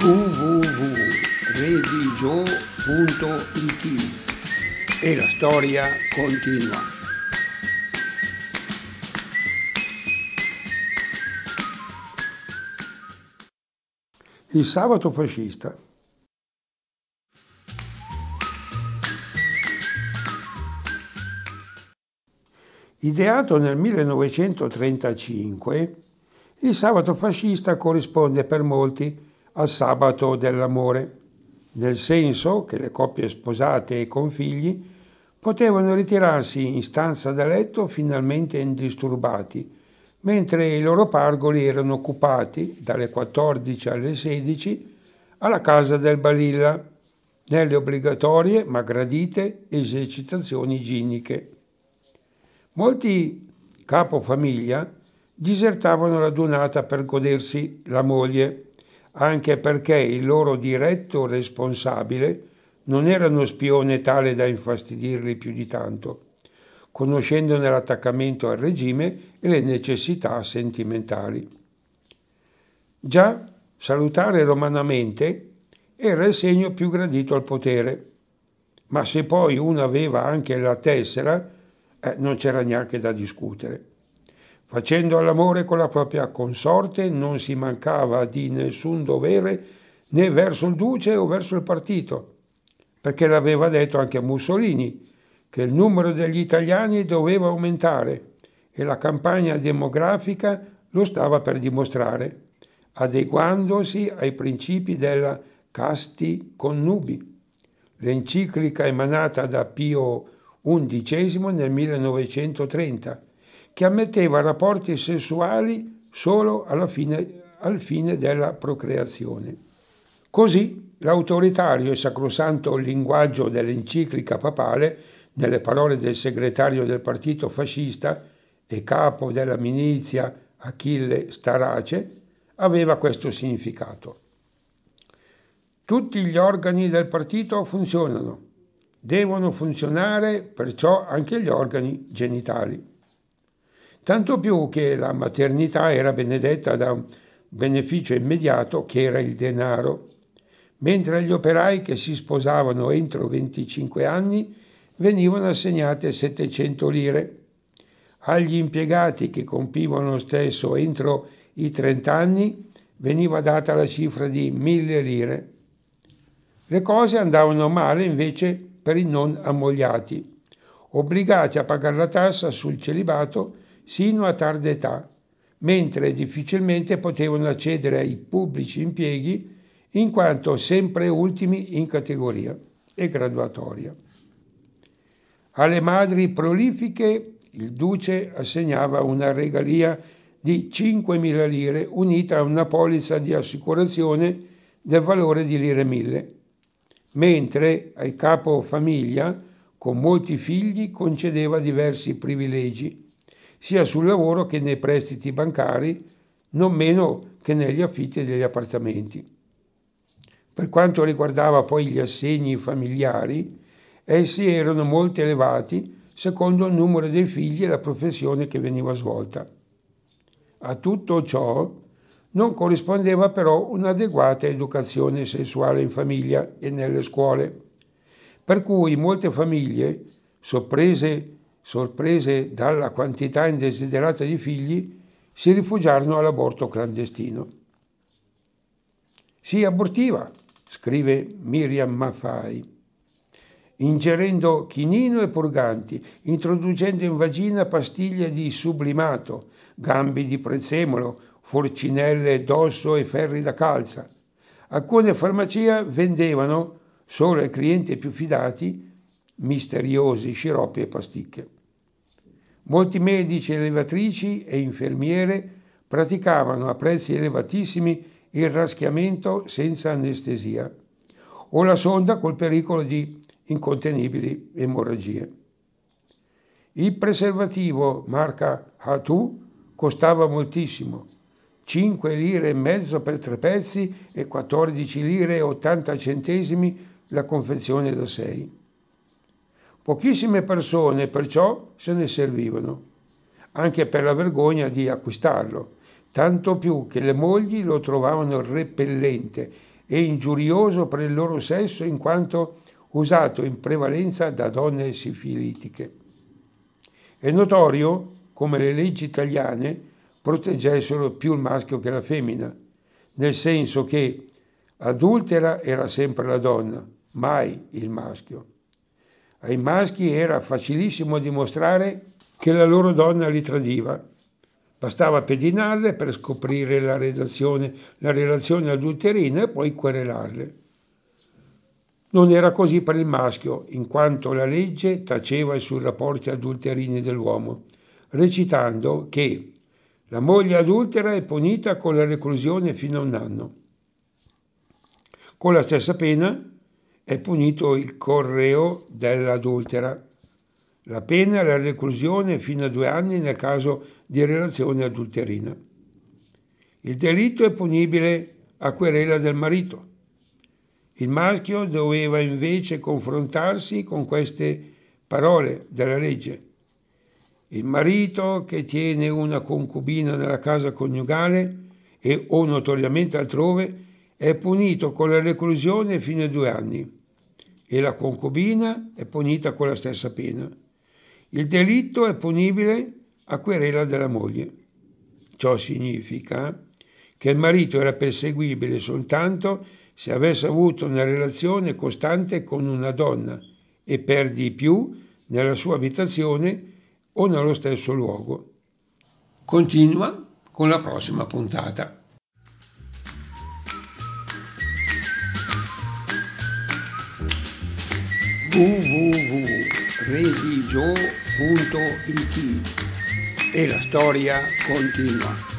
www.redigio.it e la storia continua. Il sabato fascista. Ideato nel 1935, il sabato fascista corrisponde per molti al sabato dell'amore, nel senso che le coppie sposate e con figli potevano ritirarsi in stanza da letto finalmente indisturbati, mentre i loro pargoli erano occupati dalle 14 alle 16 alla casa del balilla, nelle obbligatorie ma gradite esercitazioni igieniche. Molti capofamiglia disertavano la donata per godersi la moglie, anche perché il loro diretto responsabile non era uno spione tale da infastidirli più di tanto, conoscendone l'attaccamento al regime e le necessità sentimentali. Già salutare romanamente era il segno più gradito al potere, ma se poi uno aveva anche la tessera, non c'era neanche da discutere. Facendo l'amore con la propria consorte non si mancava di nessun dovere né verso il duce o verso il partito, perché l'aveva detto anche Mussolini, che il numero degli italiani doveva aumentare e la campagna demografica lo stava per dimostrare, adeguandosi ai principi della casti connubi, l'enciclica emanata da Pio XI nel 1930, che ammetteva rapporti sessuali solo al fine della procreazione. Così l'autoritario e sacrosanto linguaggio dell'enciclica papale, nelle parole del segretario del partito fascista e capo della milizia Achille Starace, aveva questo significato. Tutti gli organi del partito funzionano. Devono funzionare perciò anche gli organi genitali. Tanto più che la maternità era benedetta da un beneficio immediato che era il denaro, mentre agli operai che si sposavano entro 25 anni venivano assegnate 700 lire. Agli impiegati che compivano lo stesso entro i 30 anni veniva data la cifra di 1000 lire. Le cose andavano male invece per i non ammogliati, obbligati a pagare la tassa sul celibato sino a tarda età, mentre difficilmente potevano accedere ai pubblici impieghi in quanto sempre ultimi in categoria e graduatoria. Alle madri prolifiche il duce assegnava una regalia di 5.000 lire unita a una polizza di assicurazione del valore di lire 1.000, mentre ai capofamiglia con molti figli concedeva diversi privilegi, sia sul lavoro che nei prestiti bancari, non meno che negli affitti degli appartamenti. Per quanto riguardava poi gli assegni familiari, essi erano molto elevati secondo il numero dei figli e la professione che veniva svolta. A tutto ciò non corrispondeva però un'adeguata educazione sessuale in famiglia e nelle scuole, per cui molte famiglie, sorprese dalla quantità indesiderata di figli, si rifugiarono all'aborto clandestino. Si abortiva, scrive Miriam Maffei, ingerendo chinino e purganti, introducendo in vagina pastiglie di sublimato, gambi di prezzemolo, forcinelle d'osso e ferri da calza. Alcune farmacie vendevano, solo ai clienti più fidati, misteriosi sciroppi e pasticche. Molti medici, allevatrici e infermiere praticavano a prezzi elevatissimi il raschiamento senza anestesia o la sonda col pericolo di incontenibili emorragie. Il preservativo marca Hatu costava moltissimo, 5 lire e mezzo per 3 pezzi e 14 lire e 80 centesimi la confezione da 6. Pochissime persone perciò se ne servivano, anche per la vergogna di acquistarlo, tanto più che le mogli lo trovavano repellente e ingiurioso per il loro sesso in quanto usato in prevalenza da donne sifilitiche. È notorio come le leggi italiane proteggessero più il maschio che la femmina, nel senso che adultera era sempre la donna, mai il maschio. Ai maschi era facilissimo dimostrare che la loro donna li tradiva. Bastava pedinarle per scoprire la relazione adulterina e poi querelarle. Non era così per il maschio, in quanto la legge taceva sui rapporti adulterini dell'uomo, recitando che la moglie adultera è punita con la reclusione fino a 1 anno. Con la stessa pena è punito il correo dell'adultera. La pena è la reclusione fino a 2 anni nel caso di relazione adulterina. Il delitto è punibile a querela del marito. Il maschio doveva invece confrontarsi con queste parole della legge. Il marito che tiene una concubina nella casa coniugale o notoriamente altrove è punito con la reclusione fino a 2 anni e la concubina è punita con la stessa pena. Il delitto è punibile a querela della moglie. Ciò significa che il marito era perseguibile soltanto se avesse avuto una relazione costante con una donna e per di più nella sua abitazione o nello stesso luogo. Continua con la prossima puntata. www.religio.it e la storia continua.